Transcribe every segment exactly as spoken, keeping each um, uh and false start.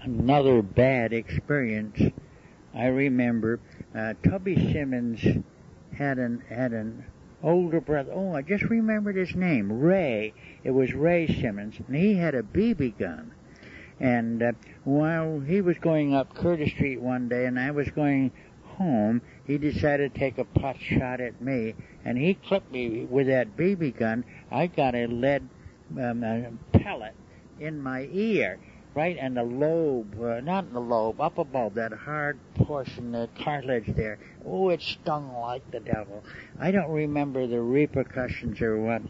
another bad experience. I remember uh, Tubby Simmons had an had an older brother. Oh, I just remembered his name, Ray. It was Ray Simmons, and he had a B B gun. And uh, while he was going up Curtis Street one day, and I was going home, he decided to take a pot shot at me, and he clipped me with that B B gun. I got a lead um, a pellet in my ear, right in the lobe, uh, not in the lobe, up above that hard portion, the cartilage there. Oh, it stung like the devil. I don't remember the repercussions or what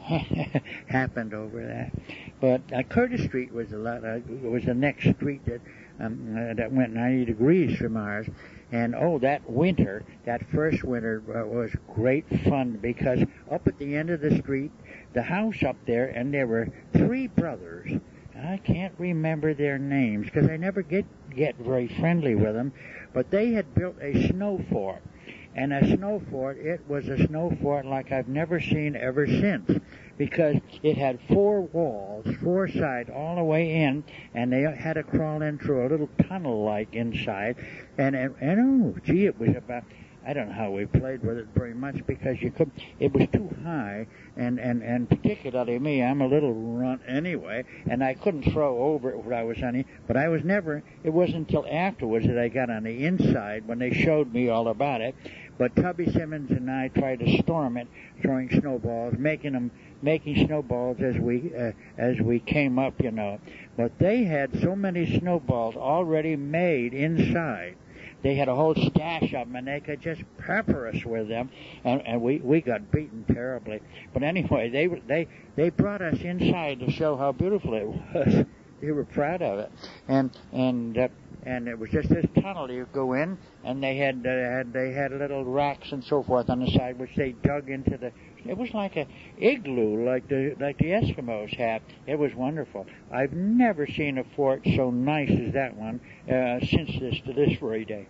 happened over that. But uh, Curtis Street was a lot. Uh, was the next street that um, uh, that went ninety degrees from ours. And oh, that winter, that first winter uh, was great fun because up at the end of the street, the house up there, and there were three brothers. I can't remember their names because I never get get very friendly with them. But they had built a snow fort. And a snow fort, it was a snow fort like I've never seen ever since, because it had four walls, four sides, all the way in, and they had to crawl in through a little tunnel-like inside. And, and, and oh, gee, it was about, I don't know how we played with it very much, because you could, it was too high, and, and, and particularly me, I'm a little runt anyway, and I couldn't throw over it when I was on it, but I was never, it wasn't until afterwards that I got on the inside when they showed me all about it. But Tubby Simmons and I tried to storm it, throwing snowballs, making them, making snowballs as we uh, as we came up, you know. But they had so many snowballs already made inside. They had a whole stash of them, and they could just pepper us with them, and, and we, we got beaten terribly. But anyway, they they they brought us inside to show how beautiful it was. They were proud of it, and and uh, and it was just this tunnel you go in, and they had uh, had they had little racks and so forth on the side, which they dug into the. It was like a igloo, like the like the Eskimos have. It was wonderful. I've never seen a fort so nice as that one uh, since this to this very day.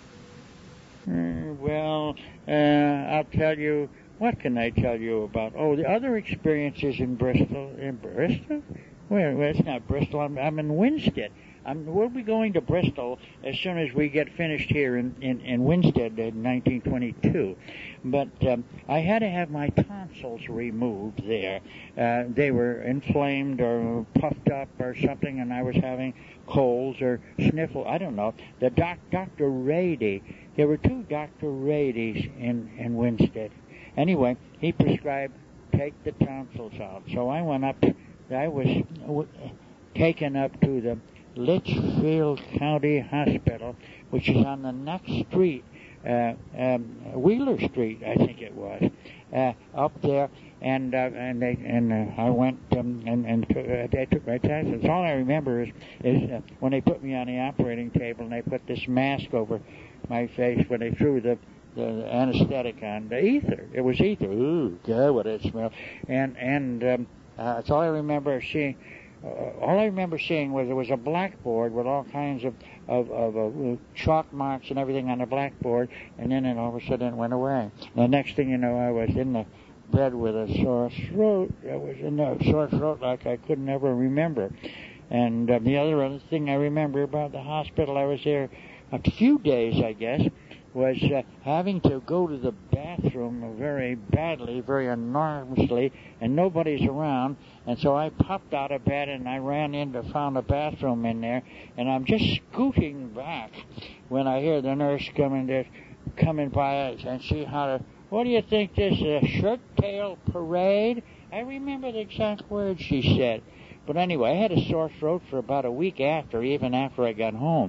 Uh, well, uh, I'll tell you. What can I tell you about? Oh, the other experiences in Bristol. In Bristol? Well, well, it's not Bristol. I'm, I'm in Winstead. I'm, we'll be going to Bristol as soon as we get finished here in, in, in Winstead in nineteen twenty-two. But um, I had to have my tonsils removed there. Uh, they were inflamed or puffed up or something, and I was having colds or sniffle. I don't know. The doc, Doctor Rady, there were two Doctor Radys in, in Winstead. Anyway, he prescribed take the tonsils out. So I went up. I was w- taken up to the Litchfield County Hospital, which is on the next street, uh, um, Wheeler Street, I think it was, uh, up there. And uh, and they and uh, I went um, and and t- uh, they took my tonsils. All I remember is is uh, when they put me on the operating table and they put this mask over my face when they threw the. The anesthetic on the ether. It was ether. Ooh, God, what it smelled. And and um, uh, that's all I remember seeing. Uh, all I remember seeing was there was a blackboard with all kinds of of, of uh, chalk marks and everything on the blackboard. And then it all of a sudden it went away. And the next thing you know, I was in the bed with a sore throat. I was in a sore throat like I could never remember. And uh, the other other thing I remember about the hospital, I was there a few days, I guess. was uh, having to go to the bathroom very badly, very enormously, and nobody's around. And so I popped out of bed and I ran in to find a bathroom in there, and I'm just scooting back when I hear the nurse coming to, coming by us, and she hollered, "What do you think this is, a shirt-tail parade?" I remember the exact words she said. But anyway, I had a sore throat for about a week after, even after I got home.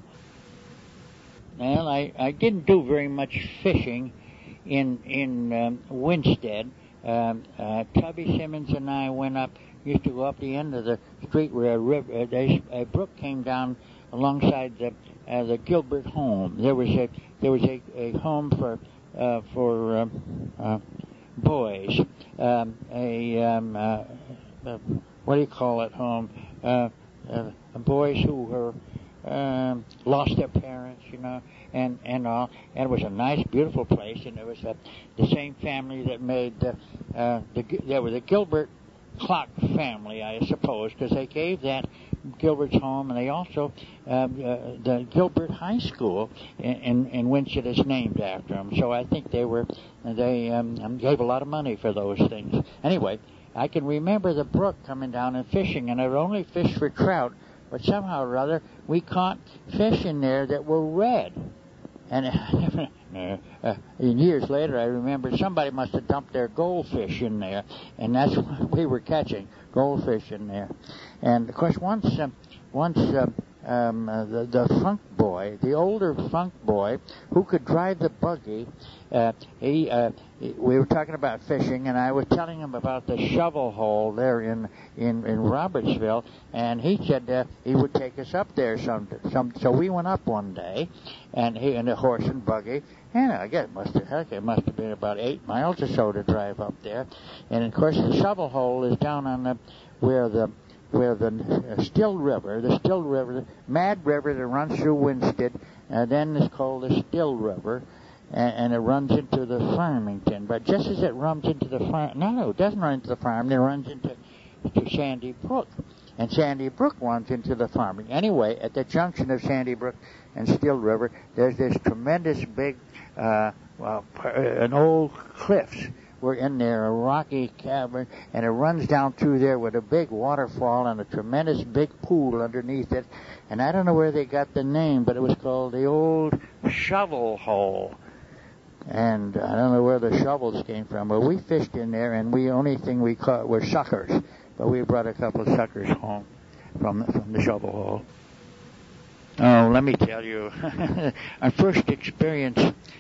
Well, I, I didn't do very much fishing in in um, Winstead. Um, uh, Tubby Simmons and I went up, used to go up the end of the street where a, river, uh, they, a brook came down alongside the uh, the Gilbert home. There was a there was a, a home for uh, for um, uh, boys, um, a um, uh, uh, what do you call it home? Uh, uh, boys who were Um, lost their parents, you know, and and all. And it was a nice, beautiful place, and it was uh, the same family that made the, uh, the there was the Gilbert clock family, I suppose, because they gave that Gilbert's home, and they also um, uh, the Gilbert High School in, in in Winsted is named after him. So I think they were they um, gave a lot of money for those things. Anyway, I can remember the brook coming down and fishing, and I would only fish for trout, but somehow or other we caught fish in there that were red. And uh, years later, I remember somebody must have dumped their goldfish in there, and that's what we were catching, goldfish in there. And of course, once, uh, once uh, um, uh, the, the funk boy, the older funk boy, who could drive the buggy, uh, he, uh, we were talking about fishing, and I was telling him about the shovel hole there in in, in Robertsville, and he said uh, he would take us up there some some. So we went up one day, and he in a horse and buggy, and I guess it must have heck, it must have been about eight miles or so to drive up there, and of course the shovel hole is down on the where the where the uh, Still River, the Still River, the Mad River that runs through Winsted, uh, then it's called the Still River. And it runs into the Farmington. But just as it runs into the farm, no, no, it doesn't run into the farm. It runs into to Sandy Brook. And Sandy Brook runs into the farming. Anyway, at the junction of Sandy Brook and Still River, there's this tremendous big, uh, well, an old cliffs. We're in there, a rocky cavern, and it runs down through there with a big waterfall and a tremendous big pool underneath it. And I don't know where they got the name, but it was called the Old Shovel Hole. And I don't know where the shovels came from, but we fished in there, and the only thing we caught were suckers. But we brought a couple of suckers home from the, from the shovel hole. Oh, let me tell you, our first experience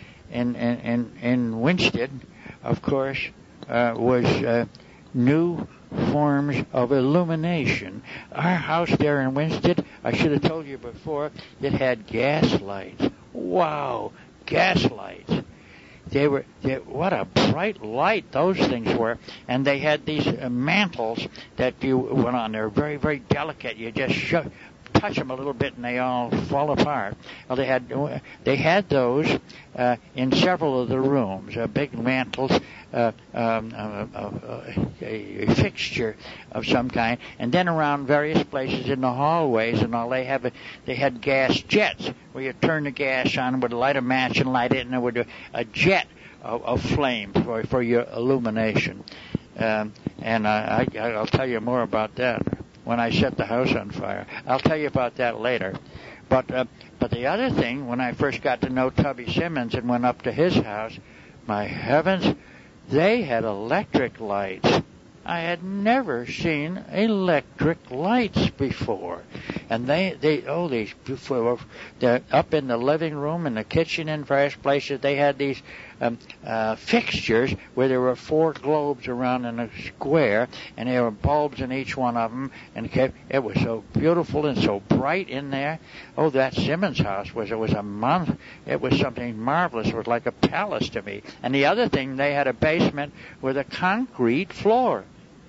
in in in, in Winsted, of course, uh, was uh, new forms of illumination. Our house there in Winsted, I should have told you before, it had gas lights. Wow, gas lights. They were, they, what a bright light those things were. And they had these uh, mantles that you went on. They were very, very delicate. You just sho- touch them a little bit and they all fall apart. Well, they had, they had those uh, in several of the rooms, uh, big mantles, uh, um, uh, uh, a, a fixture of some kind. And then around various places in the hallways and all, they have a, they had gas jets where you turn the gas on, would light a match and light it, and there would be a jet of, of flame for, for your illumination. Um, and I, I, I'll tell you more about that when I set the house on fire. I'll tell you about that later. But uh, but the other thing, when I first got to know Tubby Simmons and went up to his house, my heavens, they had electric lights. I had never seen electric lights before. And they, they oh, these, before, up in the living room and the kitchen and various places, they had these um, uh, fixtures where there were four globes around in a square, and there were bulbs in each one of them, and it, kept, it was so beautiful and so bright in there. Oh, that Simmons house was, it was a month, it was something marvelous. It was like a palace to me. And the other thing, they had a basement with a concrete floor.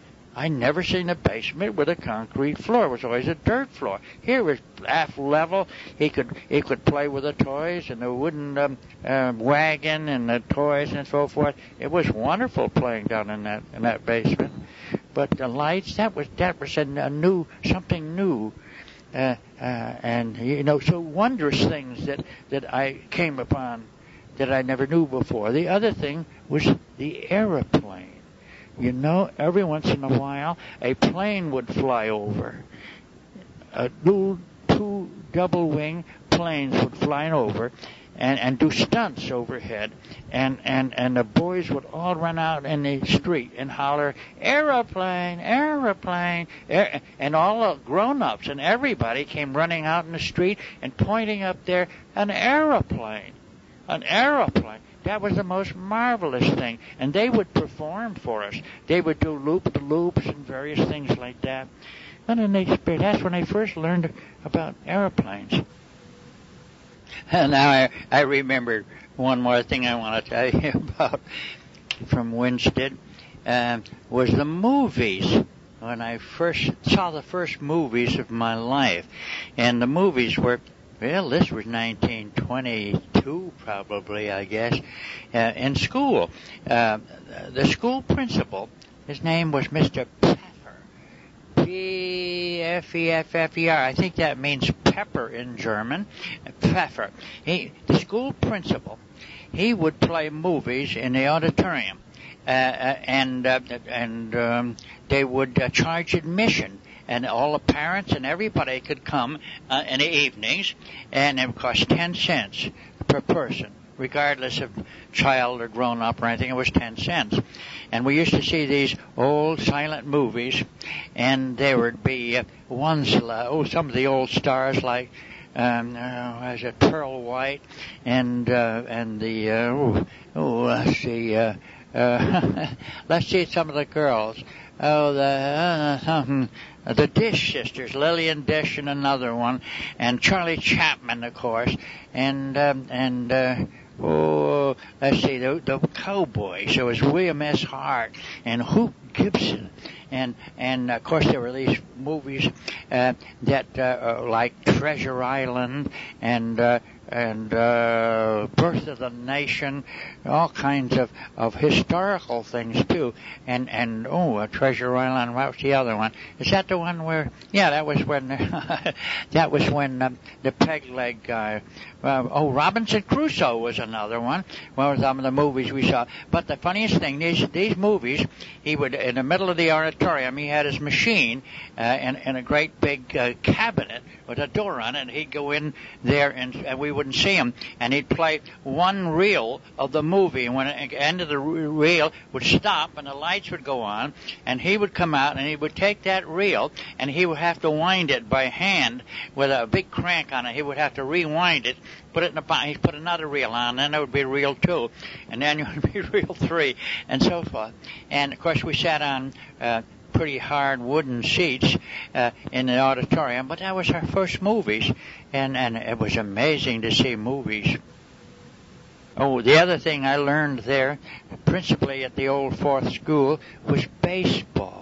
I never seen a basement with a concrete floor. It was always a dirt floor. Here it was half level. He could he could play with the toys and the wooden um, uh, wagon and the toys and so forth. It was wonderful playing down in that in that basement. But the lights, that was that was a, a new something new, uh, uh, and you know, so wondrous things that that I came upon that I never knew before. The other thing was the airplane. You know, every once in a while, a plane would fly over. Uh, two, two double-wing planes would fly over and, and do stunts overhead. And, and, and the boys would all run out in the street and holler, aeroplane, aeroplane. Air, and all the grown-ups and everybody came running out in the street and pointing up there, an aeroplane, an aeroplane. That was the most marvelous thing. And they would perform for us. They would do loop-de-loops and various things like that. And then they, that's when I first learned about airplanes. And now I, I remembered one more thing I want to tell you about from Winsted, uh, was the movies. When I first saw the first movies of my life. And the movies were, well, this was nineteen twenty-two, probably, I guess, uh, in school. Uh, the school principal, his name was Mister Pfeffer, P P F E F F E R. I think that means pepper in German. Pfeffer. He, the school principal, he would play movies in the auditorium. Uh, and uh, and um, they would uh, charge admission. And all the parents and everybody could come uh, in the evenings, and it would cost ten cents per person, regardless of child or grown up or anything. It was ten cents. And we used to see these old silent movies, and there would be uh, ones, uh, oh, some of the old stars like um, uh, as a Pearl White, and uh, and the uh, oh, oh, let's see, uh, uh, let's see some of the girls. Oh, the uh, um, the Dish sisters, Lillian Dish and another one, and Charlie Chapman, of course, and um, and uh, oh, let's see, the, the Cowboys. There was William S. Hart and Hoop Gibson, and and of course there were these movies uh, that uh, like Treasure Island and. Uh, and uh, Birth of the Nation, all kinds of, of historical things too. And and oh, uh, Treasure Island. What was the other one? Is that the one where? Yeah, that was when that was when um, the peg leg guy. Uh, oh, Robinson Crusoe was another one. Well, some of the movies we saw. But the funniest thing, these these movies, he would in the middle of the auditorium, he had his machine uh, in, in a great big uh, cabinet with a door on it. And he'd go in there, and, and we wouldn't see him. And he'd play one reel of the movie. And when the end of the reel would stop, and the lights would go on, and he would come out, and he would take that reel, and he would have to wind it by hand with a big crank on it. He would have to rewind it. Put it in a box. He'd put another reel on, then it would be reel two, and then it would be reel three, and so forth. And of course, we sat on uh, pretty hard wooden seats uh, in the auditorium, but that was our first movies, and and it was amazing to see movies. Oh, the other thing I learned there, principally at the Old Fourth School, was baseball.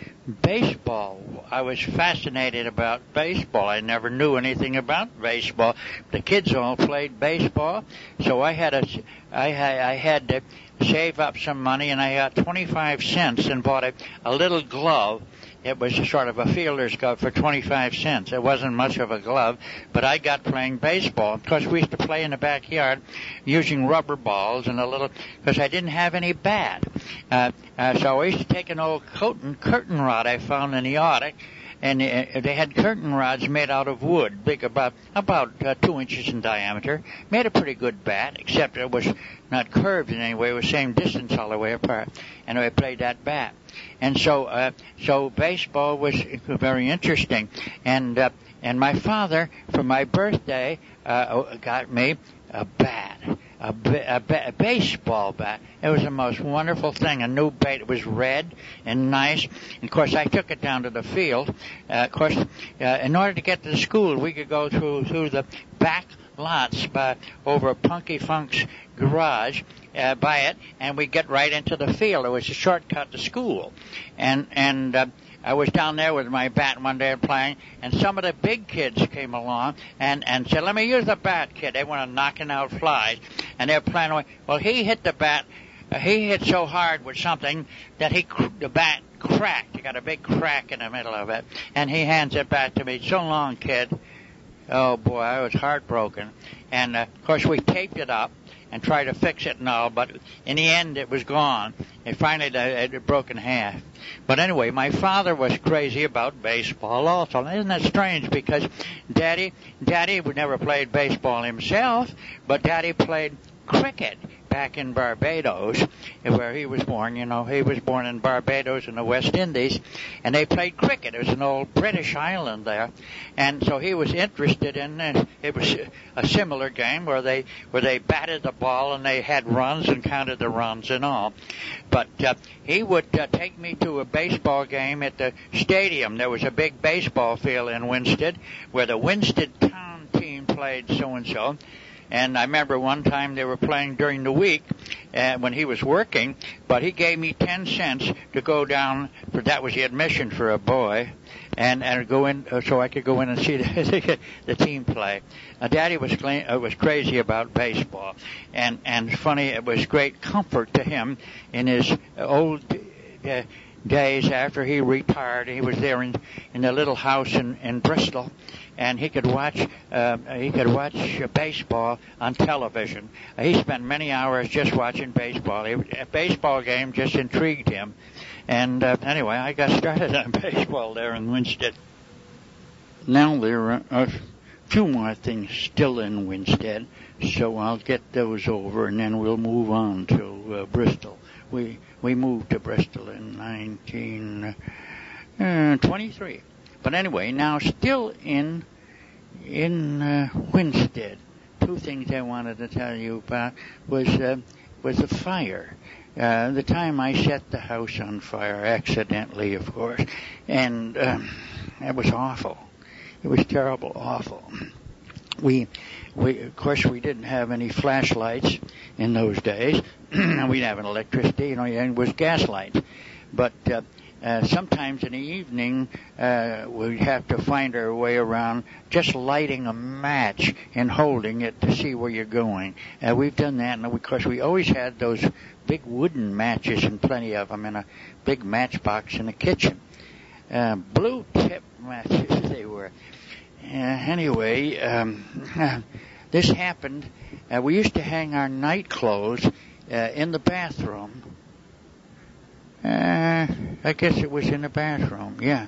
Baseball. I was fascinated about baseball. I never knew anything about baseball. The kids all played baseball, so I had a, I had, I had to save up some money, and I got twenty-five cents and bought a, a little glove. It was sort of a fielder's glove for twenty-five cents. It wasn't much of a glove, but I got playing baseball. Of course, we used to play in the backyard using rubber balls and a little, because I didn't have any bat. Uh, uh, so I used to take an old curtain, curtain rod I found in the attic, and uh, they had curtain rods made out of wood, big about about uh, two inches in diameter. Made a pretty good bat, except it was not curved in any way. It was same distance all the way apart, and I played that bat. And so, uh, so baseball was very interesting. And uh, and my father, for my birthday, uh, got me a bat, a, a, a baseball bat. It was the most wonderful thing. A new bat. It was red and nice. And of course, I took it down to the field. Uh, of course, uh, in order to get to the school, we could go through through the back lots by over Punky Funk's garage. Uh, by it, and we get right into the field. It was a shortcut to school, and and uh, I was down there with my bat one day playing, and some of the big kids came along and and said, "Let me use the bat, kid." They were knocking out flies, and they were playing away. Well, he hit the bat. Uh, he hit so hard with something that he the bat cracked. He got a big crack in the middle of it, and he hands it back to me. "So long, kid." Oh boy, I was heartbroken, and uh, of course we taped it up and try to fix it and all, but in the end it was gone. And finally it, it broke in half. But anyway, my father was crazy about baseball also. Isn't that strange? Because Daddy, Daddy never played baseball himself, but Daddy played cricket back in Barbados, where he was born. You know, he was born in Barbados in the West Indies, and they played cricket. It was an old British island there, and so he was interested in it. It was a similar game where they where they batted the ball and they had runs and counted the runs and all. But uh, he would uh, take me to a baseball game at the stadium. There was a big baseball field in Winsted where the Winsted Town team played so-and-so. And I remember one time they were playing during the week uh, when he was working, but he gave me ten cents to go down, for that was the admission for a boy, and and go in uh, so I could go in and see the, the team play. Uh, Daddy was uh, was crazy about baseball, and and funny, it was great comfort to him in his old uh, days after he retired. He was there in, in a little house in, in Bristol, and he could watch uh, he could watch uh, baseball on television. Uh, he spent many hours just watching baseball. He, a baseball game just intrigued him. And uh, anyway, I got started on baseball there in Winsted. Now there are a few more things still in Winsted, so I'll get those over, and then we'll move on to uh, Bristol. We we moved to Bristol in nineteen twenty-three. But anyway, now still in in uh, Winsted, two things I wanted to tell you about was uh, was a fire. Uh, the time I set the house on fire, accidentally, of course, and um, it was awful. It was terrible, awful. We, we, of course, we didn't have any flashlights in those days. We didn't have an electricity, you know, it was gaslight. But uh, uh, sometimes in the evening, uh, we'd have to find our way around just lighting a match and holding it to see where you're going. Uh, we've done that, and of course, we always had those big wooden matches, and plenty of them, in a big matchbox in the kitchen. Uh, blue tip matches they were. Uh, anyway, um, this happened. Uh, we used to hang our night clothes uh, in the bathroom. Uh, I guess it was in the bathroom, yeah.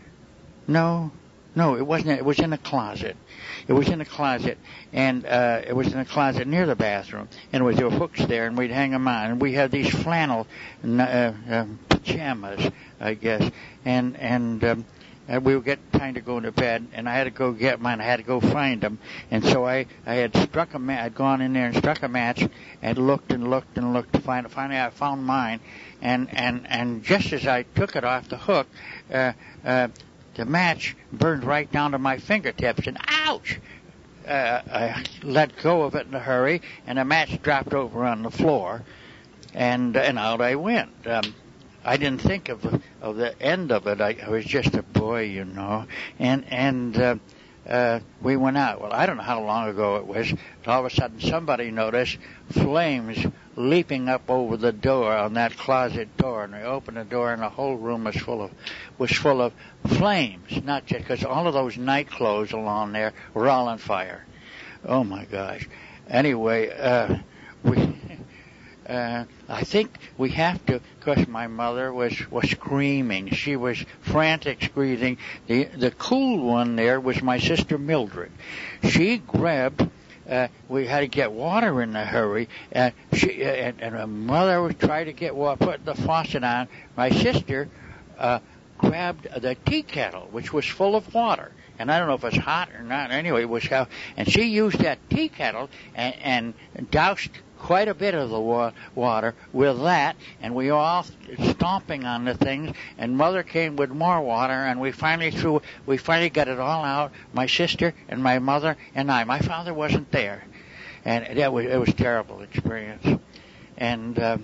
No, no, it wasn't. It was in a closet. It was in a closet, and uh, it was in a closet near the bathroom. And there were hooks there, and we'd hang them on. And we had these flannel uh, uh, pajamas, I guess, and and um, uh, we would get time to go to bed, and I had to go get mine. I had to go find them, and so I I had struck a match. I'd gone in there and struck a match, and looked and looked and looked to find it. Finally, I found mine, and and and just as I took it off the hook, uh, uh, the match burned right down to my fingertips, and ouch! Uh, I let go of it in a hurry, and the match dropped over on the floor, and and out I went. Um, I didn't think of of the end of it. I, I was just a boy, you know, and and uh, uh, we went out. Well, I don't know how long ago it was. But all of a sudden, somebody noticed flames leaping up over the door on that closet door, and they opened the door, and the whole room was full of was full of flames. Not just because all of those night clothes along there were all on fire. Oh my gosh! Anyway, uh, we. Uh, I think we have to, because my mother was, was screaming. She was frantic, screaming. The the cool one there was my sister Mildred. She grabbed. Uh, we had to get water in a hurry. Uh, she uh, and, and my mother was trying to get water, put the faucet on. My sister uh, grabbed the tea kettle, which was full of water. And I don't know if it was hot or not. Anyway, it was how. And she used that tea kettle and, and doused quite a bit of the wa- water with that, and we all stomping on the things, and Mother came with more water, and we finally threw, we finally got it all out, my sister and my mother and I. My father wasn't there, and that was, it was a terrible experience. And um,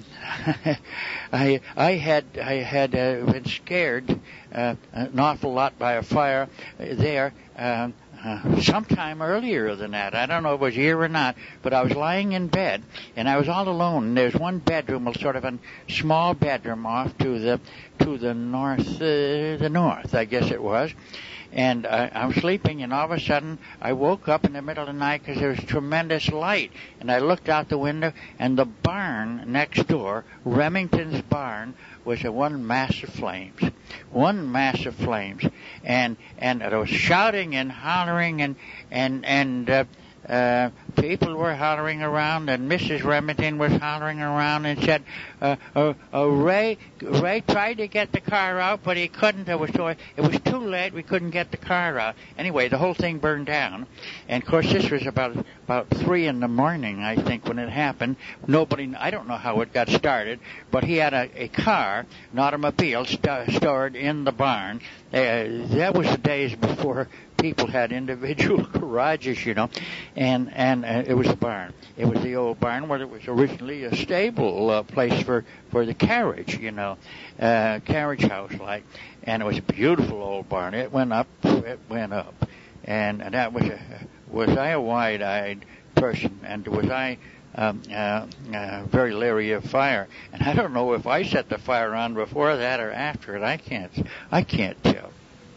I I had I had uh, been scared uh, an awful lot by a fire there. Um, Uh, sometime earlier than that. I don't know if it was a year or not, but I was lying in bed, and I was all alone. And there's one bedroom, a sort of a small bedroom off to the to the north, uh, the north, I guess it was. And uh, I'm sleeping, and all of a sudden I woke up in the middle of the night because there was tremendous light. And I looked out the window, and the barn next door, Remington's barn, was a one mass of flames. One mass of flames. And and I was shouting and hollering, and and and uh, uh, people were hollering around, and Missus Remington was hollering around and said, uh, uh, uh, Ray, Ray tried to get the car out, but he couldn't. It was too, it was too late. We couldn't get the car out. Anyway, the whole thing burned down. And of course, this was about about three in the morning, I think, when it happened. Nobody, I don't know how it got started, but he had a, a car, an automobile, st- stored in the barn. Uh, that was the days before people had individual garages, you know, and and uh, it was a barn. It was the old barn where it was originally a stable uh, place for for the carriage, you know, uh, carriage house like, and it was a beautiful old barn. It went up, it went up, and, and that was a, was I a wide-eyed person, and was I um, uh, uh, very leery of fire. And I don't know if I set the fire on before that or after it. I can't, I can't tell.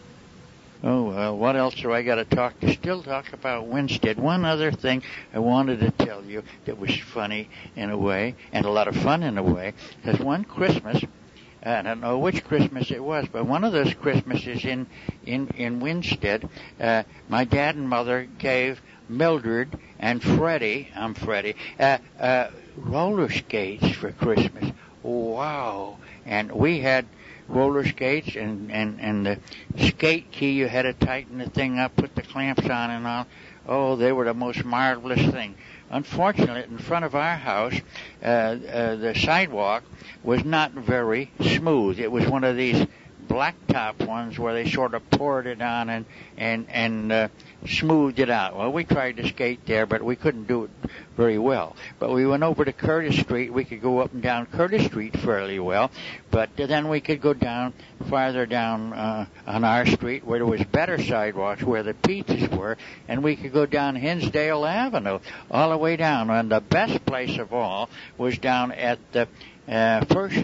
Oh, well, what else do I got to talk to? Still talk about Winstead. One other thing I wanted to tell you that was funny in a way, and a lot of fun in a way, because one Christmas, I don't know which Christmas it was, but one of those Christmases in in in Winstead, uh, my dad and mother gave Mildred and Freddie, I'm Freddie, uh, uh, roller skates for Christmas. Wow! And we had roller skates, and, and, and the skate key, you had to tighten the thing up, put the clamps on and all. Oh, they were the most marvelous thing. Unfortunately, in front of our house, uh, uh, the sidewalk was not very smooth. It was one of these blacktop ones where they sort of poured it on and and and uh, smoothed it out. Well, we tried to skate there, but we couldn't do it very well. But we went over to Curtis Street. We could go up and down Curtis Street fairly well, but then we could go down farther down uh, on our street where there was better sidewalks, where the pizzas were, and we could go down Hinsdale Avenue all the way down. And the best place of all was down at the uh, First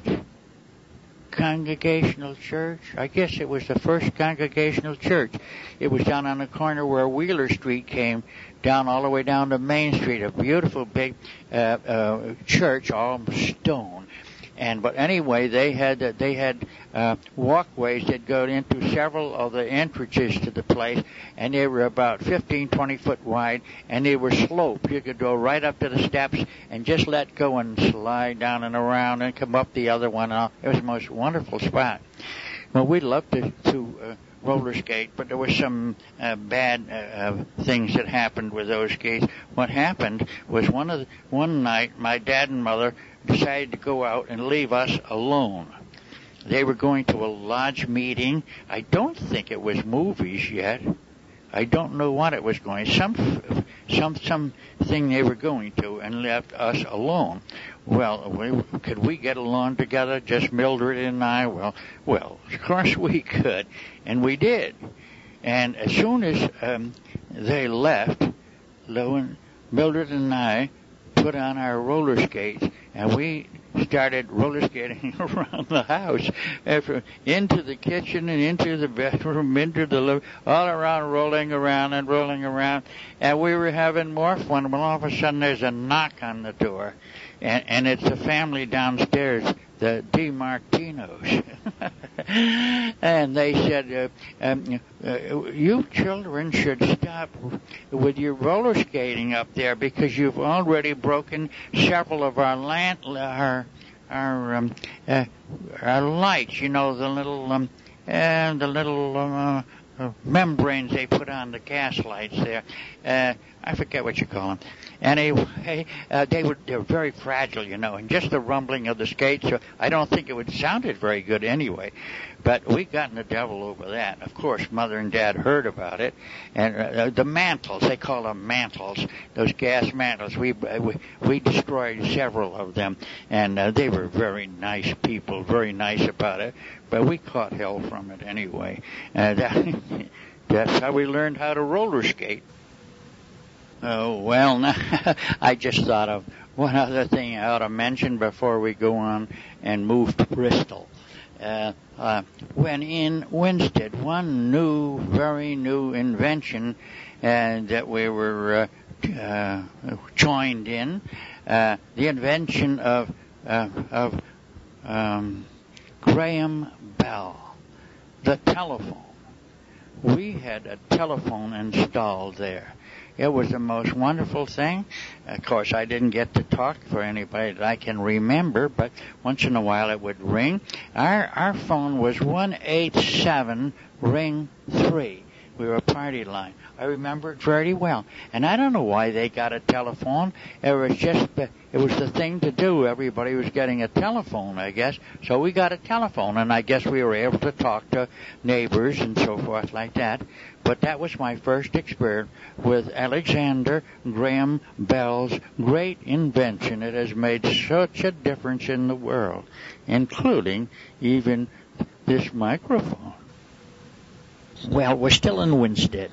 Congregational Church. I guess it was the First Congregational Church. It was down on the corner where Wheeler Street came down all the way down to Main Street. A beautiful big uh, uh, church, all stone. And but anyway, they had uh, they had uh, walkways that go into several of the entrances to the place, and they were about fifteen, twenty foot wide, and they were sloped. You could go right up to the steps and just let go and slide down and around and come up the other one. It was the most wonderful spot. Well, we'd love to, to uh, roller skate, but there were some uh, bad uh, uh, things that happened with those skates. What happened was one of the, one night, my dad and mother decided to go out and leave us alone. They were going to a lodge meeting. I don't think it was movies yet. I don't know what it was going. Some, some, some thing they were going to, and left us alone. Well, we, could we get along together, just Mildred and I? Well, well, of course we could, and we did. And as soon as um, they left, Mildred and I put on our roller skates, and we started roller skating around the house, into the kitchen and into the bedroom, into the living, all around, rolling around and rolling around. And we were having more fun. Well, all of a sudden there's a knock on the door, and, and it's the family downstairs, the DiMartinos. And they said, uh, um, uh, you children should stop with your roller skating up there, because you've already broken several of our land, our, our, um, uh, our lights, you know, the little, um, and the little, uh, uh, membranes they put on the gas lights there. Uh, I forget what you call them. Anyway, uh, they were they were very fragile, you know, and just the rumbling of the skates, so I don't think it would sounded very good anyway. But we got in the devil over that. Of course, Mother and Dad heard about it, and uh, the mantles, they call them mantles, those gas mantles. We we, we destroyed several of them, and uh, they were very nice people, very nice about it. But we caught hell from it anyway. Uh, that, that's how we learned how to roller skate. Oh, well, now, I just thought of one other thing I ought to mention before we go on and move to Bristol. Uh, uh, when in Winstead, one new, very new invention uh, that we were uh, uh, joined in, uh, the invention of, uh, of um, Graham Bell, the telephone. We had a telephone installed there. It was the most wonderful thing. Of course, I didn't get to talk for anybody that I can remember, but once in a while it would ring. Our our phone was one eight seven ring three. We were a party line. I remember it very well. And I don't know why they got a telephone. It was just, it was the thing to do. Everybody was getting a telephone, I guess. So we got a telephone, and I guess we were able to talk to neighbors and so forth like that. But that was my first experience with Alexander Graham Bell's great invention. It has made such a difference in the world, including even this microphone. Well, we're still in Winstead,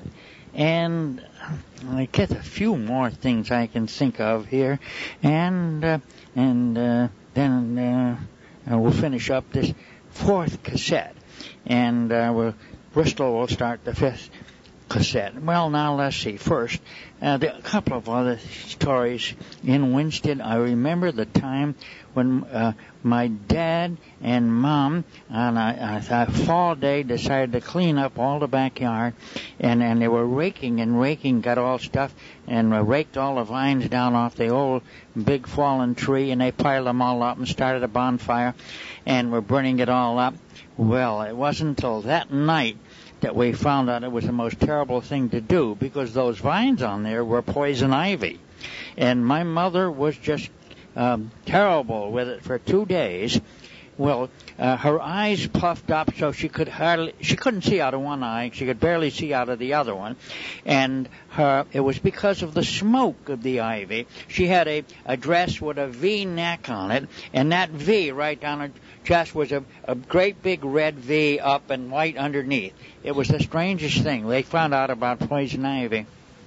And I get a few more things I can think of here, and uh, and uh, then uh, we'll finish up this fourth cassette, and uh, we'll, Bristol will start the fifth cassette. Well, now let's see. First, uh, there, a couple of other stories in Winsted. I remember the time when uh, my dad and mom on a, a, a fall day decided to clean up all the backyard, and, and they were raking and raking, got all stuff, and uh, raked all the vines down off the old big fallen tree, and they piled them all up and started a bonfire, and were burning it all up. Well, it wasn't until that night that we found out it was the most terrible thing to do, because those vines on there were poison ivy. And my mother was just um, terrible with it for two days. Well, uh, her eyes puffed up so she could hardly, she couldn't see out of one eye, she could barely see out of the other one. And her, it was because of the smoke of the ivy. She had a, a dress with a V neck on it, and that V right down her chest was a, a great big red V up and white underneath. It was the strangest thing. They found out about poison ivy.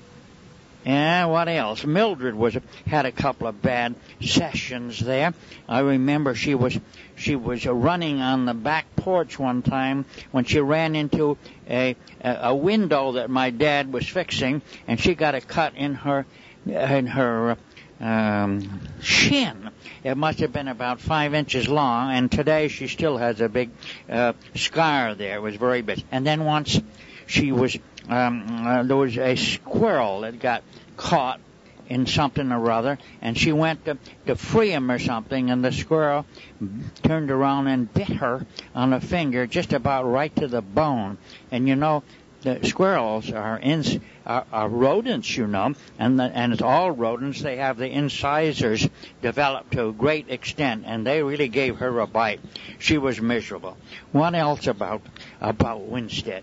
Yeah, what else? Mildred was had a couple of bad sessions there. I remember she was she was running on the back porch one time when she ran into a a window that my dad was fixing, and she got a cut in her in her um, shin. It must have been about five inches long, and today she still has a big uh, scar there. It was very big. And then once she was um, uh, there was a squirrel that got caught in something or other, and she went to, to free him or something, and the squirrel turned around and bit her on the finger just about right to the bone. And you know, the squirrels are, ins, are, are rodents, you know, and the, and it's all rodents. They have the incisors developed to a great extent, and they really gave her a bite. She was miserable. What else about about Winsted?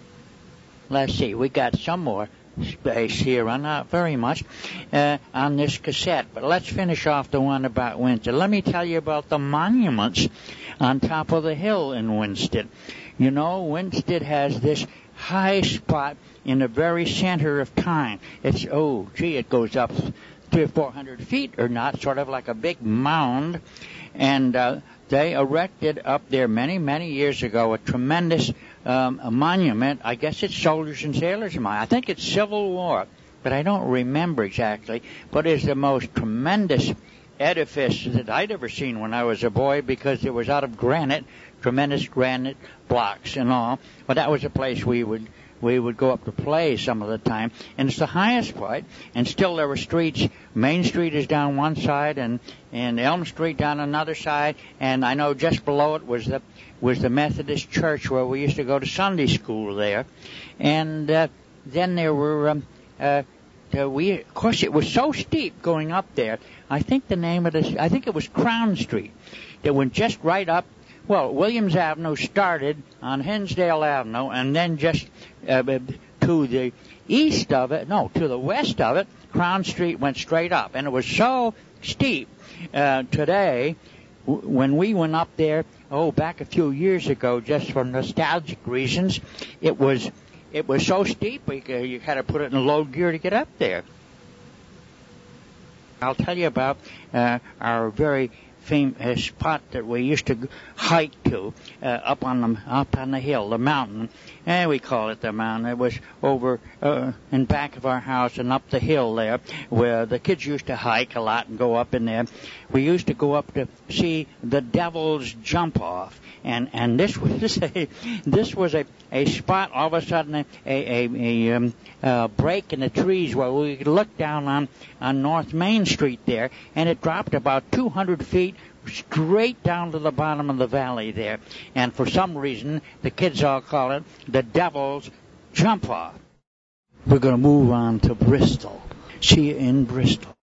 Let's see, we got some more space here, on not very much, uh, on this cassette. But let's finish off the one about Winsted. Let me tell you about the monuments on top of the hill in Winsted. You know, Winsted has this high spot in the very center of time. It's, oh, gee, it goes up three or four hundred feet or not, sort of like a big mound. And uh, they erected up there many, many years ago a tremendous um, a monument. I guess it's Soldiers and Sailors Monument. I think it's Civil War, but I don't remember exactly. But it's the most tremendous edifice that I'd ever seen when I was a boy, because it was out of granite, tremendous granite blocks and all. But that was a place we would we would go up to play some of the time. And it's the highest point, and still there were streets. Main Street is down one side, and, and Elm Street down another side. And I know just below it was the was the Methodist Church, where we used to go to Sunday school there. And uh, then there were, um, uh, uh, we, of course, it was so steep going up there. I think the name of this, I think it was Crown Street. It went just right up. Well, Williams Avenue started on Hinsdale Avenue, and then just uh, to the east of it, no, to the west of it, Crown Street went straight up. And it was so steep uh, today, w- when we went up there, oh, back a few years ago, just for nostalgic reasons, it was it was so steep, we, uh, you had to put it in low gear to get up there. I'll tell you about uh, our very famous spot that we used to hike to uh, up on the up on the hill, the mountain, and we call it the mountain. It was over uh, in back of our house and up the hill there, where the kids used to hike a lot and go up in there. We used to go up to see the Devil's Jump Off, and and this was a this was a, a spot. All of a sudden, a a, a um, uh, break in the trees where we could look down on on North Main Street there, and it dropped about two hundred feet straight down to the bottom of the valley there. And for some reason, the kids all call it the Devil's Jump Off. We're going to move on to Bristol. See you in Bristol.